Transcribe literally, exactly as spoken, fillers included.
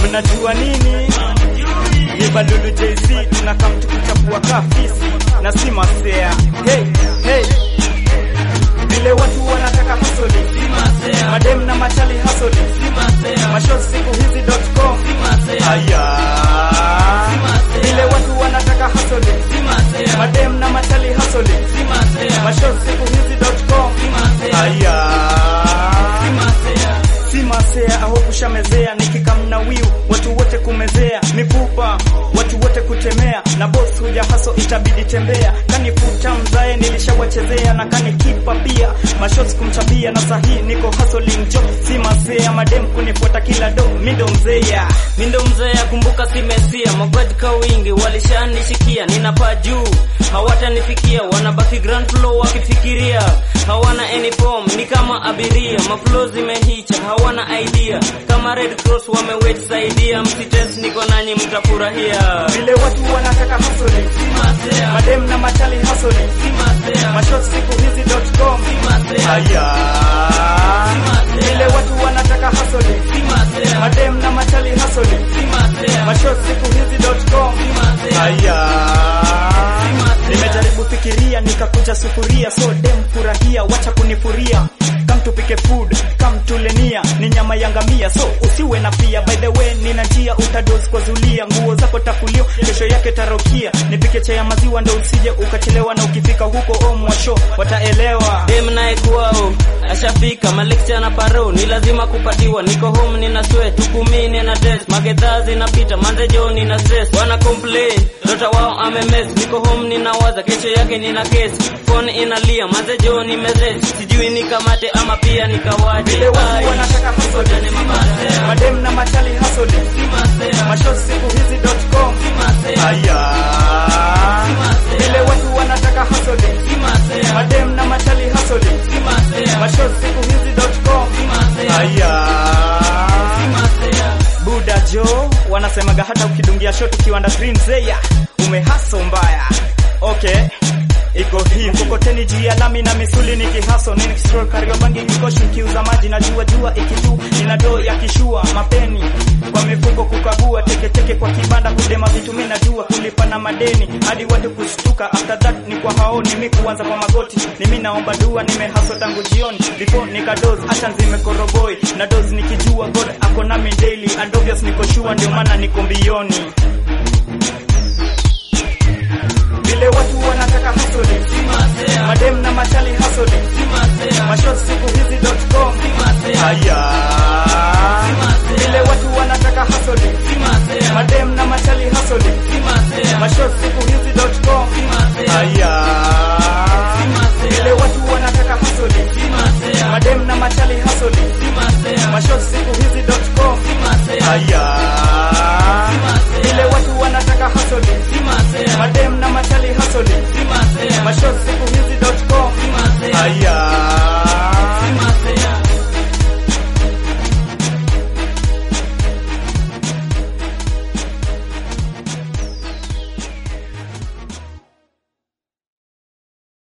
unajua nini? Ni Balulu J C, tunakam tukichapua kafisi na si masea. Hey, hey. Vile watu wanataka hustling, si masea. Madem na machali hustling, si masea. Mashot siku hizi dot com, si masea. Haya, si masea. Vile watu wanataka hustling, si masea. Madem na machali hustling, si masea. Mashot siku hizi dot com, si masea. Haya, si masea. Si masea aho kushamezea, nikikamna wiu watu wote kumezea, mifupa watu wote kutemea, na boss huja haso itabidi tembea, kanifuta mzae nilishawachezea, na kanikipa pia mashots kumchabia, na sahi niko hustling job. Si masea madem kunifuata kila do, mindo mzea mindo mzea kumbuka si mesia, magwadi kwa wingi walishanishikia, ninapa juu hawatanifikia, wanabaki ground floor wakifikiria, hawana any form ni kama abiria, maflow zimehicha hawana idea, kama Red Cross wamewait saidia, msitest niko nanyi mtafurahia. Vile watu wanataka hustling, si masea. Madem na machali hustling, si masea. Mashot siku hizi dot com, si masea. Haya, si masea. Vile watu wanataka hustling, si masea. Madem na machali hustling, si masea. Mashot siku hizi dot com, si masea. Haya, si masea. Nimejaribu fikiria nikakuja sufuria, so dem furahia wacha kunifuria, come tupike food, come tulenia, ni nyama ya ngamia so usiwe na pia. By the way nina njia utadozi kwa zulia, nguo zako takulio kesho yake tarokia, nipike chai ya maziwa ndo usije ukachelewa, na ukifika huko om wa show wataelewa. Dem nae kuao ashafika, malekcha na paro ni lazima kupatiwa, niko home nina sweat tukumini na test, magedha zinapita manze jo nina stress, wana complain dota wao amemess, niko home ninawaza kesho yake nina case, phone inalia manze jo nimezet, sijui nikamate ama pia nikawaje. Vile watu wanataka hustling, si masea. Madem na machali hustling, si masea. Mashot siku hizi dot com, si masea. Haya, si masea. Vile watu wanataka hustling, si masea. Madem na machali hustling, si masea. Mashot siku hizi dot com, si masea. Haya, si masea. Buda jo wanasemaga hata ukidungia shot ukiwa na screen zeya umehaso mbaya. Okay, iko hii mkokoteni juu ya lami na misuli nikihaso, nini kistroll kario bangi nikoshi kiuza maji na jua jua ikitu, nina do ya kishua mapeni kwa mifuko kukagua, teke teke kwa kibanda kudema vitu mimi najua, kulipa na madeni hadi watu kushtuka, after that ni kwa haoni mimi kuanza kwa magoti, ni mimi naomba dua, nimehaso tangu jioni before nikadoze, acha nzime koroboi na doze nikijua God ako nami daily and obvious niko sure, ndio maana niko mbioni. Vile watu wanataka hustling, si masea. Madem na machali hustling, si masea. Mashot siku hizi dot com, si masea. Haya, si masea. Vile watu wanataka hustling, si masea. Madem na machali hustling, si masea. Mashot